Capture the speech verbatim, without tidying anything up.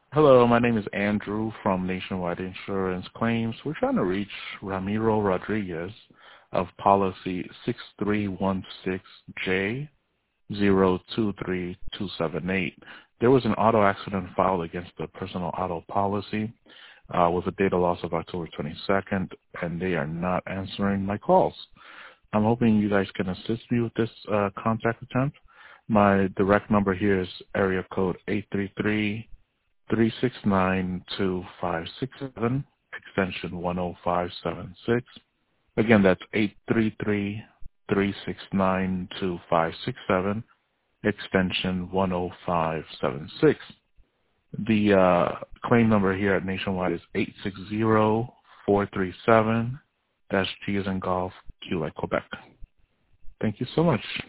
Hello, my name is Andrew from Nationwide Insurance Claims. We're trying to reach Ramiro Rodriguez of policy six three one six J zero two three two seven eight. There was an auto accident filed against the personal auto policy uh, with a data loss of October twenty-second, and they are not answering my calls. I'm hoping you guys can assist me with this uh, contact attempt. My direct number here is area code eight three three three six nine two five six seven, extension one oh five seven six. Again, that's eight three three three six nine two five six seven, extension one oh five seven six. The uh, claim number here at Nationwide is eight six zero four three seven dash G as in golf, Q like Quebec. Thank you so much.